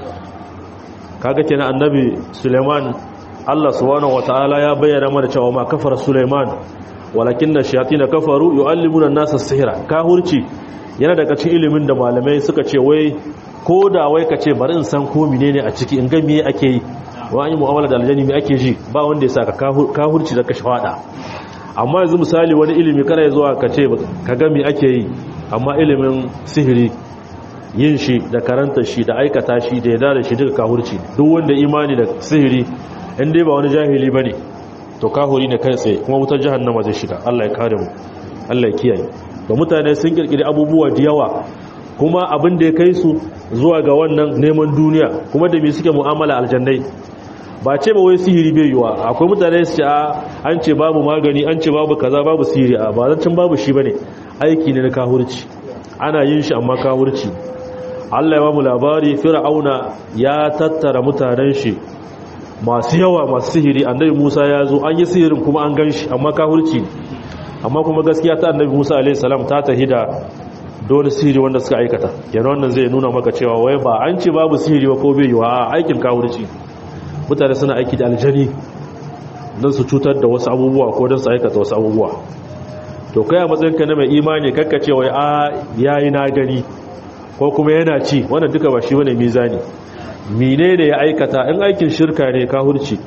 kaga kenan annabi Suleiman Allah subhanahu wataala ya bayyana mana cewa ma kafara Suleiman walakinna shayatin kafaru yuallimuna an-nasa as-sihra kahurci yana daga cikin ilimin da malamai suka ce wai ko da wai kace bari in san ko menene a ciki in ga me ake yi wa an yi mu'amala da aljani me ake ji ba wanda ya saka kahurci da kashi fada amma yanzu misali wani ilimi kana ya zuwa kace ka ga me ake yi amma ilimin sihiri yin shi da karanta shi da aikata shi da yada da shi duka kahurci duk wanda imani da sihiri in dai ba wani jahili bane to kahuri ne kai tsaye kuma wutar jahannama zai shiga Allah ya kare mu Allah ya kiyaye da mutane sun kirkiri abubuwa da yawa kuma abin da ya kai su zuwa ga wannan neman duniya kuma da me suke mu'amala aljannai ba ce ba wai sihiri bai yiwa akwai mutane su ce an ce babu magani an ce babu kaza babu sihiri a ba zancin babu shi bane aiki ne na kahurci ana yin shi amma kahurci Allah ya ba mu labari fir'auna ya tattara mutanen shi masu yawa masu sihiri annabi Musa ya zo an yi sihirin kuma an ganshi amma kahurci amma kuma gaskiya ta annabi Musa alaihi salam ta tahida dole sihiri wanda suka aikata yana wannan zai nuna maka cewa wai ba an ce babu sihiri ba ko bai yiwa a aikin kahurci mutane suna aiki da aljani don su cutar da wasu abubuwa ko don su aikata wasu abubuwa to kai a matsayinka na mai imani kakka ce wai a yayi na gani ko kuma yana ci wannan duka ba shi bane mizani mine ne ya aikata in aikin shirka ne kahurci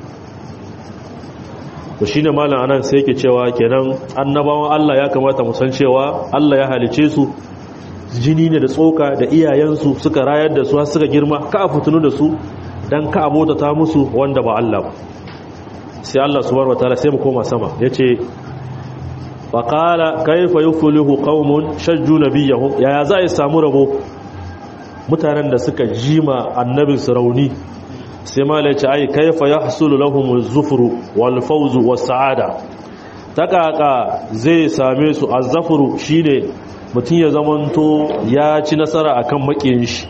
to shine malam anan sai yake cewa kenan annabawan Allah ya kamata mu san cewa Allah ya halice su jini ne da tsoka da iyayensu suka rayar da su har suka girma ka fitunu da su dan ka abota ta musu wanda ba Allah ba sai Allah subhanahu wataala sai mu koma sama yace wa qala kayfa yuflihu qaumun shajju nabiyahum ya za a samu rabo mutanen da suka jima annabin su rauni sai malai ce ai kayfa yahsulu lahum az-zufru wal fawz was sa'ada takaka zai same su az-zafru shine mutun ya zamanto ya ci nasara akan makiyin shi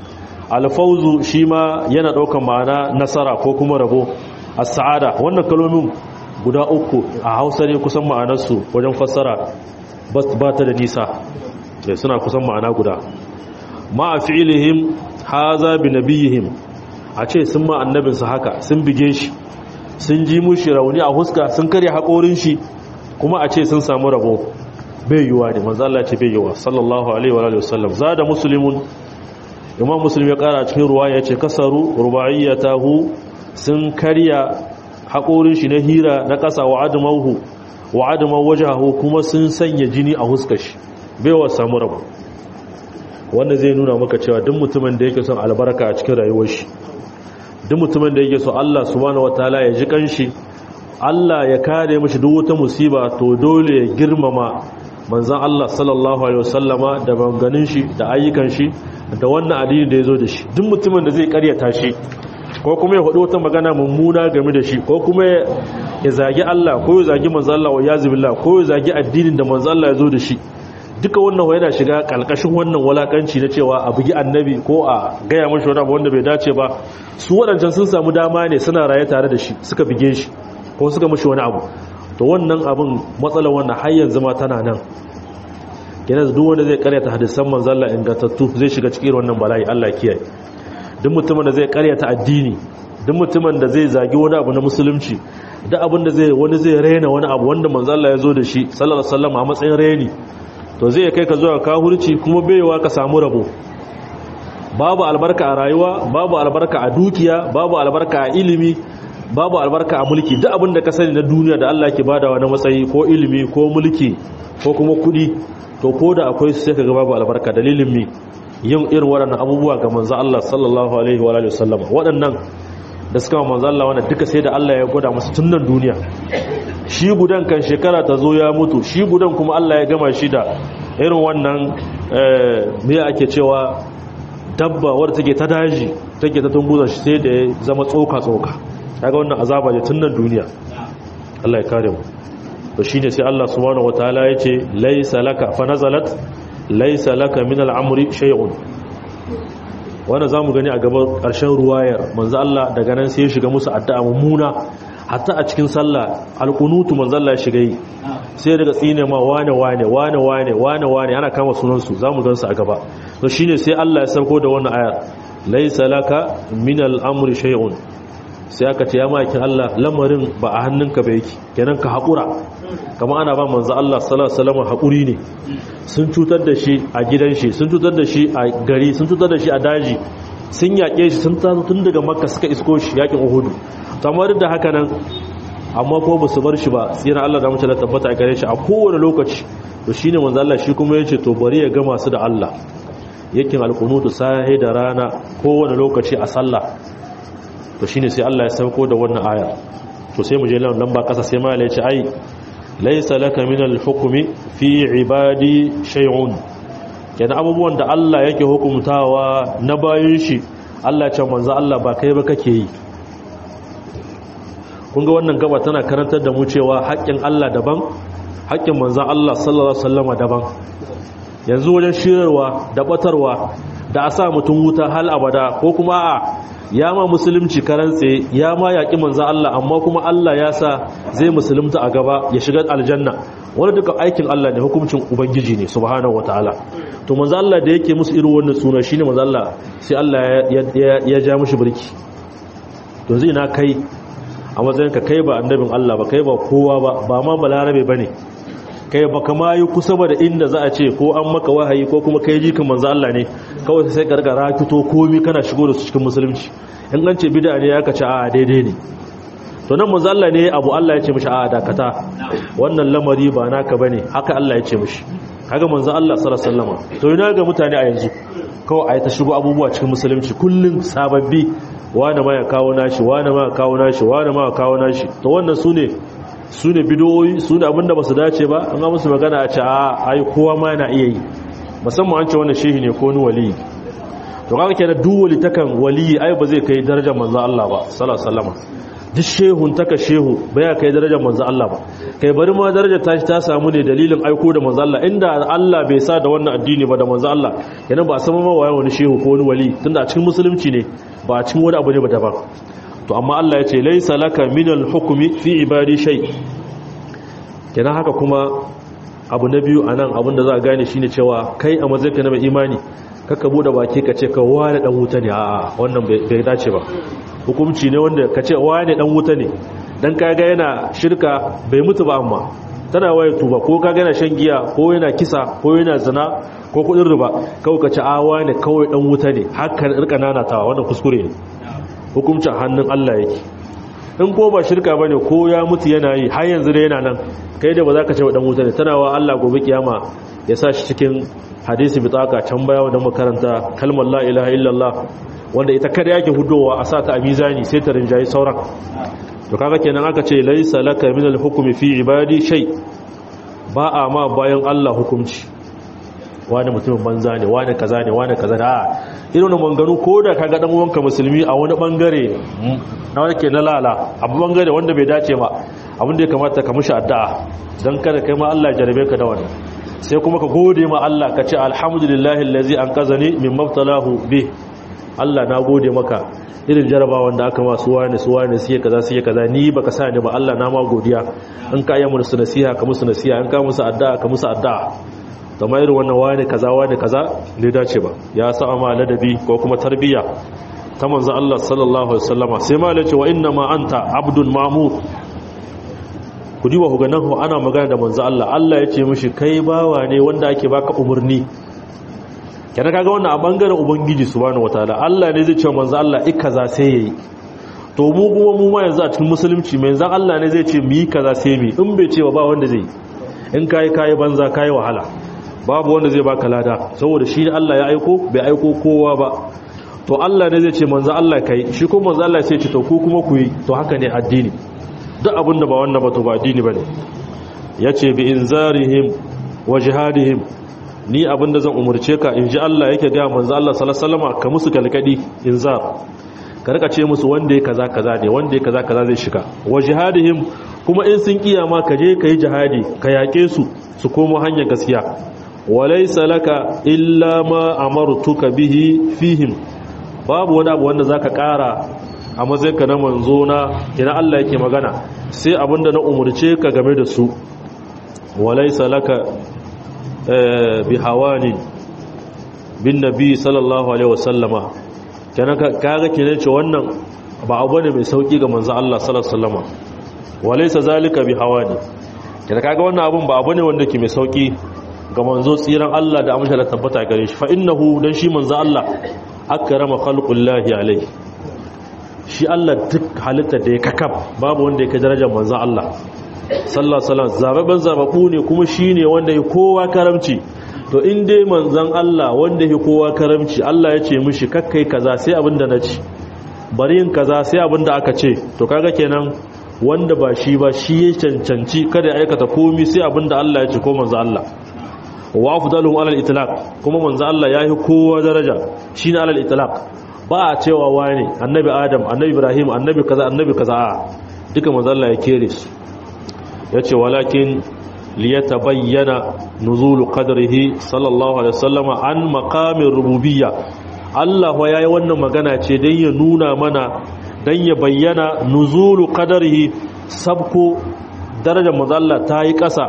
al-fawz shi ma yana daukan ma'ana nasara ko kuma rabo as-sa'ada wannan kalmomin guda uku a Hausa ne kusan ma'anarsu wajen fassara ba ta da nisa sai suna kusan ma'ana guda ma fi'ilihim haza bi nabiyihim a ce sun ma annabinsu haka sun bige shi sun ji mushi rauni a huska sun karya haƙorin shi kuma a ce sun samu rabo bai yiwa ne manzo Allah ce bai yiwa sallallahu alaihi wa alihi wasallam zada muslimun imam muslim ya kara cikin ruwaya yace kasaru rubaiyatahu sun karya haƙorin shi na hira na ƙasa wa adamahu wa adama wajahu kuma sun sanya jini a huskar shi bai wa samu rabo wanda zai nuna maka cewa duk mutumin da yake son albarka a cikin rayuwar shi duk mutumin da yake so Allah subhanahu wataala ya ji kanshi Allah ya kare mishi duk wata musiba to dole ya girmama manzon Allah sallallahu alaihi wasallama da banganin shi da ayyukan shi da wannan addini da yazo da shi duk mutumin da zai karyata shi ko kuma ya faɗi wata magana mummuna game da shi ko kuma ya zagi Allah ko ya zagi manzon Allah wa yazibillah ko ya zagi addinin da manzon Allah yazo da shi duka wannan yana shiga kalkashin wannan walakanci na cewa a bugi annabi ko a gaya mashi wani abu wanda bai dace ba su waɗancan sun samu dama ne suna raye tare da shi suka bige shi ko suka mashi wani abu to wannan abin matsalar wannan har yanzu ma tana nan kenan duk wanda zai karyata hadisan manzon Allah ingantattu zai shiga cikin wannan bala'i Allah kiyaye duk mutumin da zai karyata addini duk mutumin da zai zagi wani abu na musulunci duk abin da zai wani zai raina wani abu wanda manzon Allah ya zo da shi sallallahu alaihi wasallam a matsayin raini to zai kai ka zuwa kahurci kuma baiwa ka samu rabo babu albarka a rayuwa babu albarka a dukiya babu albarka a ilimi babu albarka a mulki duk abin da ka sani na duniya da Allah ke badawa na matsayi ko ilimi ko mulki ko kuma kudi to ko da akwai su sai ka ga babu albarka dalilin mi yin irin waɗannan abubuwa ga manzo Allah sallallahu alaihi wa alihi wasallam waɗannan da suka manzo Allah wannan duka sai da Allah ya gwada musu tun nan duniya shi gudan kan shekara ta zo ya mutu shi gudan kuma Allah ya gama shi da irin wannan me ake cewa dabba wadda take ta daji take ta tumbuza shi sai da ya zama tsoka tsoka kaga wannan azaba ne tun nan duniya Allah ya kare mu to shine sai Allah subhanahu wataala yace laysa laka fa nazalat laysa laka min al-amri shay'un wannan zamu gani a gaban ƙarshen ruwayar manzo Allah daga nan sai ya shiga musu addu'a mummuna hatta a cikin sallah alqunutu manzo Allah ya shiga yi sai daga tsine ma wane wane wane wane wane wane ana kama sunan su zamu gansu a gaba to shine sai Allah ya sauko da wannan ayar laysa laka min al-amri shay'un sai aka ce ya maki Allah lamarin ba a hannunka ba yake kenan ka haƙura kama ana ba manzo Allah sallallahu alaihi wasallam haƙuri ne sun cutar da shi a gidan shi sun cutar da shi a gari sun cutar da shi a daji sun yaƙe shi sun taso tun daga makka suka isko shi yaƙin uhudu to amma duk da haka nan amma ko ba su bar shi ba tsira Allah da mutala tabbata a gare shi a kowane lokaci to shine manzo Allah shi kuma yace to bari ya gama su da Allah yakin alqunutu sahi da rana kowane lokaci a sallah to shine sai Allah ya sauko da wannan aya to sai mu je lamba kasa sai ma ya ce ai laysa laka min al-hukmi fi ibadi shay'un kenan abubuwan da Allah yake hukumtawa na bayin shi Allah ya ce manzo Allah ba kai ba kake yi kun ga wannan gaba tana karantar da mu cewa haƙƙin Allah daban haƙƙin manzo Allah sallallahu alaihi wasallama daban yanzu wajen shirarwa da batarwa da a sa mutum wuta hal abada ko kuma a ya ma musulunci karantse ya ma yaƙi manzo Allah amma kuma Allah ya sa zai musulunta a gaba ya shiga aljanna wani duka aikin Allah ne hukuncin ubangiji ne subhanahu wataala to manzo Allah da yake musu irin wannan suna shine manzo Allah sai Allah ya ja mushi birki to zai na kai a matsayin ka kai ba annabin Allah ba kai ba kowa ba ba ma balarabe bane kai ba kama yi kusa ba da inda za a ce ko an maka wahayi ko kuma kai jikin manzo Allah ne kawai sai gargara fito komai kana shigo da su cikin musulunci in an ce bid'a ne ya kace a daidai ne to nan manzo Allah ne abu Allah ya ce mishi a dakata wannan lamari ba naka bane haka Allah ya ce mishi kaga manzo Allah sallallahu alaihi wasallam to ina ga mutane a yanzu kawai ai ta shigo abubuwa cikin musulunci kullun sababbi wani ma ya kawo nashi wani ma ya kawo nashi wani ma ya kawo nashi to wannan sune su ne bidoyi su ne abinda ba su dace ba an ga musu magana a ce a ai kowa ma yana iya yi musamman an ce wannan shehi ne ko ni wali to kaga kenan duk wali takan wali ai ba zai kai darajar manzo Allah ba sallallahu alaihi wasallam duk shehun taka shehu ba ya kai darajar manzo Allah ba kai bari ma darajar tashi ta samu ne dalilin aiko da manzo Allah inda Allah bai sa da wannan addini ba da manzo Allah kenan ba a san ma waye wani shehu ko wani wali tunda a cikin musulunci ne ba a cikin wani abu ne ba daban to amma Allah ya ce laisa laka minal hukmi fi ibadi shay kenan haka kuma abu na biyu anan abin da za a gane shine cewa kai a matsayinka na mai imani kaka bude baki ka ce ka wani dan wuta ne a'a wannan bai dace ba hukunci ne wanda ka ce wani dan wuta ne dan kaga yana shirka bai mutu ba amma tana waye tuba ko kaga yana shan giya ko yana kisa ko yana zina ko kudin riba kawai ka ce a wani kawai dan wuta ne haka rika nanatawa wannan kuskure ne hukuncin hannun Allah yake in ko ba shirka bane ko ya mutu yana yi har yanzu da yana nan kai da ba za ka ce wa dan wuta ne tana wa Allah gobe kiyama ya sa shi cikin hadisi bitaka can baya wanda makaranta kalmar la ilaha illallah wanda ita kada yake hudowa a sa ta a mizani sai ta rinjayi sauran to kaga kenan aka ce laysa laka min al-hukmi fi ibadi shay ba a ma bayan Allah hukunci wani mutumin banza ne wani kaza ne wani kaza ne a irin manganu ko da kaga dan uwanka musulmi a wani bangare na wani ke na lala abu bangare wanda bai dace ba abin da ya kamata ka mushi addu'a dan kada kai ma Allah ya jarabe ka da wannan sai kuma ka gode ma Allah ka ce alhamdulillahi allazi anqazani min mabtalahu bi Allah na gode maka irin jarabawan da aka masu wani su wani suke kaza suke kaza ni baka sa ni ba Allah na ma godiya in ka yi musu nasiha ka musu nasiha in ka musu addu'a ka musu addu'a kamar irin wannan wani kaza wani kaza ne dace ba ya sa ma ladabi ko kuma tarbiyya ta manzon Allah sallallahu alaihi wasallama sai ma lace wa inna ma anta abdun mamur ku diba ku ga nan ana magana da manzon Allah Allah ya ce mishi kai bawa ne wanda ake baka umurni kana kaga wannan a bangaren ubangiji subhanahu wataala Allah ne zai ce manzon Allah ik kaza sai yayi to mu kuma mu ma yanzu a cikin musulunci manzon Allah ne zai ce mu yi kaza sai mu in bai ce ba wanda zai in kai kai banza kai wahala babu wanda zai baka lada saboda shi Allah ya aiko bai aiko kowa ba to Allah ne zai ce manzo Allah kai shi kuma manzo Allah sai ce to ku kuma ku yi to haka ne addini duk abinda ba wannan ba to ba addini bane yace bi inzarihim wa jihadihim ni abinda zan umurce ka in ji Allah yake ga manzo Allah sallallahu alaihi wasallam ka musu galgadi inzar ka rika ce musu wanda ya kaza kaza ne wanda ya kaza kaza zai shiga wa jihadihim kuma in sun kiyama ka je kai jihadi ka yake su su komo hanyar gaskiya walaysa laka illa ma amartuka bihi fihim babu wani abu wanda zaka kara a matsayinka na manzo na ina Allah yake magana sai abinda na umurce ka game da su walaysa laka bi hawani bin nabi sallallahu alaihi wasallama kenan kaga kenan ce wannan ba abu ne mai sauki ga manzo Allah sallallahu alaihi wasallama walaysa zalika bi hawani kenan kaga wannan abun ba abu ne wanda ke mai sauki ga manzo tsiran Allah da amsha da tabbata gare shi fa innahu dan shi manzo Allah akrama khalqullahi alaihi shi Allah duk halitta da ya kakab babu wanda yake darajar manzo Allah sallallahu alaihi wasallam zababan zababu ne kuma shine wanda ya kowa karamci to in dai manzon Allah wanda ya kowa karamci Allah ya ce mishi kakkai kaza sai abinda naci bari yin kaza sai abinda aka ce to kaga kenan wanda ba shi ba shi ya cancanci kada ya aikata komai sai abinda Allah ya ce ko manzon Allah wa afdaluhum alal itlaq kuma manzon Allah yayi kowa daraja shine alal itlaq ba a cewa wani annabi Adam annabi Ibrahim annabi kaza annabi kaza duka manzon Allah ya kere su yace walakin liyatabayyana nuzulu qadrihi sallallahu alaihi wasallama an maqamir rububiyya Allah wa yayi wannan magana ce dan ya nuna mana dan ya bayyana nuzulu qadrihi sabko darajar manzo Allah ta yi kasa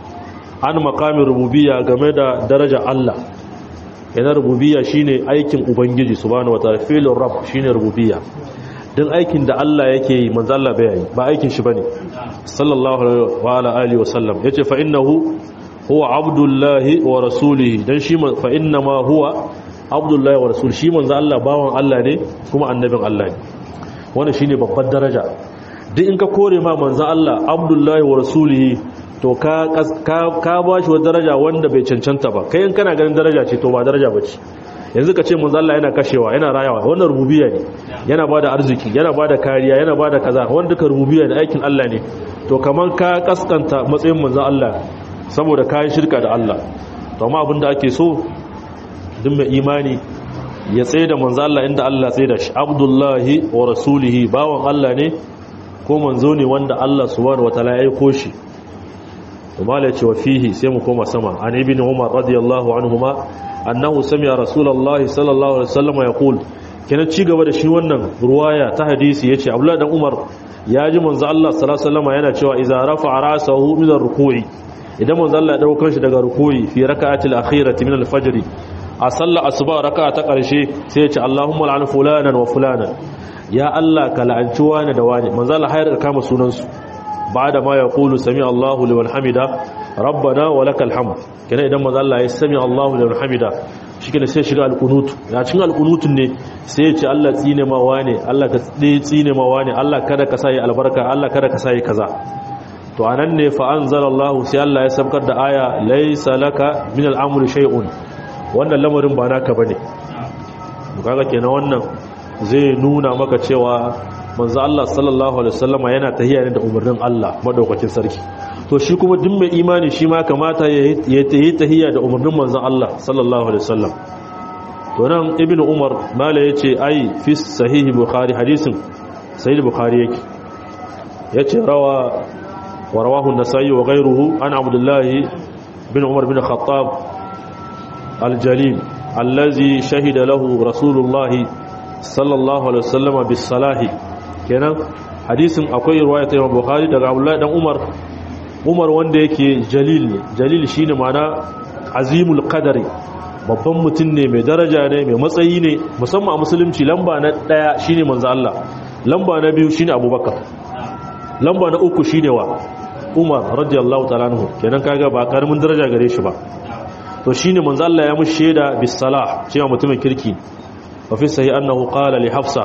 an maqamir rububiyya game da darajar Allah yana rububiyya shine aikin ubangiji subhanahu wataala fi'lur rabb shine rububiyya dan aikin da Allah yake yi manzo Allah bai yi ba aikin shi bane sallallahu alaihi wa sallam yace fa innahu huwa abdullahi wa rasulihi dan shi fa inna ma huwa abdullahi wa rasul shi manzo Allah bawan Allah ne kuma annabin Allah ne wannan shine babbar daraja duk in ka kore ma manzo Allah abdullahi wa rasulihi to ka ka ka bashi wa daraja wanda bai cancanta ba kai in kana ganin daraja ce to ba daraja bace yanzu ka ce manzo Allah yana kashewa yana rayawa wannan rububiyya ne yana bada arziki yana bada kariya yana bada kaza wanda duka rububiyya da aikin Allah ne to kaman ka kaskanta matsayin manzo Allah saboda kai shirka da Allah to amma abinda ake so duk mai imani ya tsaye da manzo Allah inda Allah tsaye da shi abdullahi wa rasulihi bawan Allah ne ko manzo ne wanda Allah subhanahu wataala ya aiko shi to mala ce wa fihi sai mu koma sama an ibn umar radiyallahu anhuma annahu sami'a rasulullahi sallallahu alaihi wasallam yaqul kenan ci gaba da shi wannan ruwaya ta hadisi yace abdullahi dan umar ya ji manzo Allah sallallahu alaihi wasallam yana cewa idza rafa'a ra'sahu min ar-ruku'i idan manzo Allah ya dauko shi daga ruku'i fi raka'atil akhirati min al-fajr a sallar asuba raka'a ta karshe sai ya ce Allahumma la'an fulanan wa fulanan ya Allah ka la'anci wani da wani manzo Allah hayar kama sunan su ba'da ma yaqulu sami Allahu liman hamida rabbana wa lakal hamd kenan idan manzo Allah ya sami Allahu liman hamida shikenan sai shiga alqunut ya cikin alqunutun ne sai ya ce Allah tsine ma wani Allah ka tsine ma wani Allah kada ka sai albarka Allah kada ka sai kaza to anan ne fa anzalallahu sai Allah ya sabkar da aya laysa laka min al-amri shay'un wannan lamarin ba naka bane kaga kenan wannan zai nuna maka cewa manzo Allah sallallahu alaihi wasallama yana tahiya ne da umarnin Allah madaukakin sarki to shi kuma duk mai imani shi ma kamata ya tahi tahiya da umarnin manzo Allah sallallahu alaihi wasallam to nan ibnu umar mala yace ai fi sahih bukhari hadisin sahih bukhari yake yace rawa wa rawahu an-nasai wa ghayruhu an abdullah bin umar bin khattab al-jalil allazi shahida lahu rasulullah sallallahu alaihi wasallama bis salahi kenan hadisin akwai riwaya ta Bukhari daga Abdullah dan Umar Umar wanda yake jalil ne jalil shine ma'ana azimul qadari babban mutum ne mai daraja ne mai matsayi ne musamman a musulunci lamba na daya shine manzo Allah lamba na biyu shine Abubakar lamba na uku shine wa Umar radiyallahu ta'ala anhu kenan kaga ba karamin daraja gare shi ba to shine manzo Allah ya mushi sheda bis salah cewa mutumin kirki wa fi sahih annahu qala li Hafsa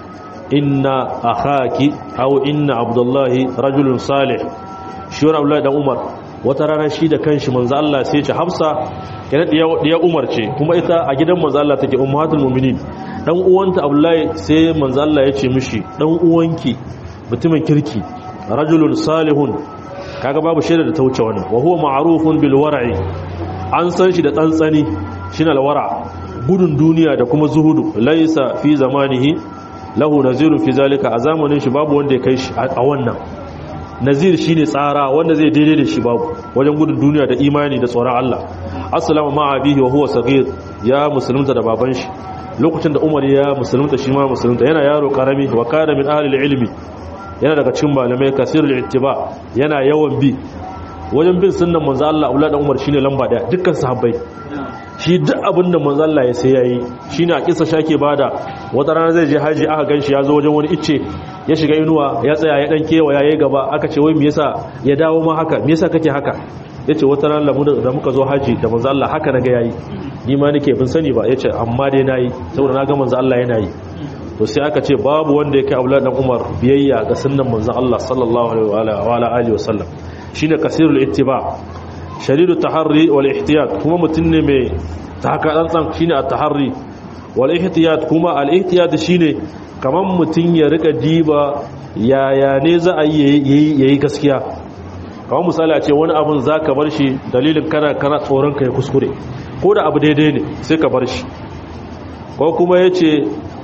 inna akhaki aw inna Abdullahi rajulun salih shi wa Abdullahi dan Umar wata rana shi da kanshi manzo Allah sai ya ce Hafsa kenan diya Umar ce kuma ita a gidan manzo Allah take ummatul mu'minin dan uwanta Abdullahi sai manzo Allah ya ce mishi dan uwanki mutumin kirki rajulun salihun kaga babu shaida da ta wuce wannan wa huwa ma'rufun bil war'i an san shi da tsantsani shine alwara gudun duniya da kuma zuhudu laisa fi zamanihi lahu nazirun fi zalika a zamanin shi babu wanda ya kai shi a wannan nazir shine tsara wanda zai daidai da shi babu wajen gudun duniya da imani da tsoron Allah assalamu ma abihi wa huwa sagir ya musulunta da baban shi lokacin da Umar ya musulunta shi ma musulunta yana yaro karami wa kana min ahli ilmi yana daga cikin malamai kasirul ittiba yana yawan bi wajen bin sunnan manzo Allah Abdullah dan Umar shine lamba daya dukkan sahabbai shi duk abinda manzo Allah ya sai yayi shine a kisa shake bada wata rana zai je haji aka ganshi ya zo wajen wani icce ya shiga inuwa ya tsaya ya dan kewa yayi gaba aka ce wai me yasa ya dawo ma haka me yasa kake haka yace wata rana lamu da muka zo haji da manzo Allah haka naga yayi ni ma nake bin sani ba yace amma dai nayi saboda naga manzo Allah yana yi to sai aka ce babu wanda yake Abdullah dan Umar biyayya ga sunnan manzo Allah sallallahu alaihi wa alihi wasallam shine kasirul ittiba shadidu taharri wal ihtiyat kuma mutun ne mai taka dantsan shine at-taharri wal ihtiyat kuma al ihtiyat shine kaman mutun ya rika diba yaya ne za a yi yayi gaskiya kaman misali a ce wani abun zaka bar shi dalilin kana kana tsoron ka ya kuskure ko da abu daidai ne sai ka bar shi ko kuma yace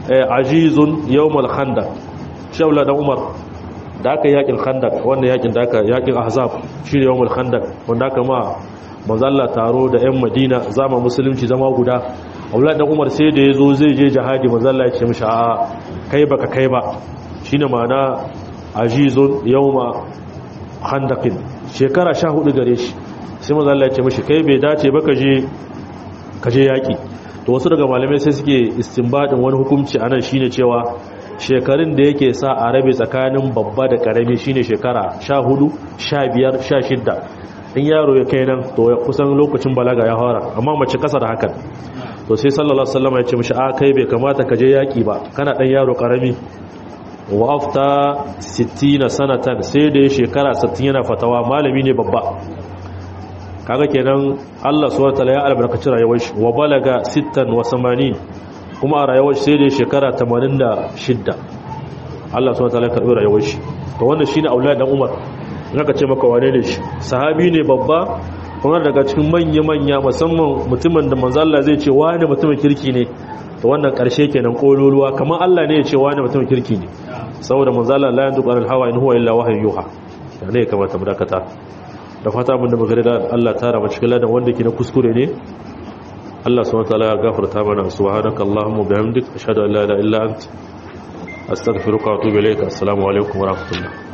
ajizun yawmal khandaq shawla dan Umar da aka yakin khandak wanda yakin da aka yakin ahzab shine yawmul khandak wanda aka ma manzo Allah taro da ƴan Madina zama musulunci zama guda Abdullah dan Umar sai da yazo zai je jihadi manzo Allah ya ce mishi a kai baka kai ba shine ma'ana ajizun yawma khandaqin shekara sha hudu gare shi sai manzo Allah ya ce mishi kai bai dace ba ka je ka je yaki to wasu daga malamai sai suke istinbadin wani hukunci anan shine cewa shekarun da yake sa a rabe tsakanin babba da karami shine shekara sha hudu, sha biyar, sha shida in yaro ya kai nan to kusan lokacin balaga ya fara amma mace kasa da hakan to sai sallallahu alaihi wasallam ya ce mishi a kai bai kamata ka je yaki ba kana dan yaro karami wa afta sittina sanatan sai da shekara sittin yana fatawa malami ne babba kaga kenan Allah subhanahu wa ta'ala ya albarkaci rayuwar shi wa balaga sittan wa samanin kuma a rayuwar sai da shekara tamanin da shida Allah subhanahu wataala ya karbi rayuwar shi to wannan shine Abdullah dan Umar naka ce maka wane ne shi sahabi ne babba kuma daga cikin manya manya musamman mutumin da manzo Allah zai ce wani mutumin kirki ne to wannan karshe kenan kololuwa kamar Allah ne ya ce wani mutumin kirki ne saboda manzo Allah la yanduqu anil hawa in huwa illa wahyu yuha ne kamata mu dakata da fata mun da magana da Allah tara mu cikin ladan wanda ke na kuskure ne Allah subhanahu wa ta'ala ya gafarta mana subhanaka allahumma bihamdik ashhadu an la ilaha illa anta astaghfiruka wa atubu ilayk assalamu alaikum wa rahmatullah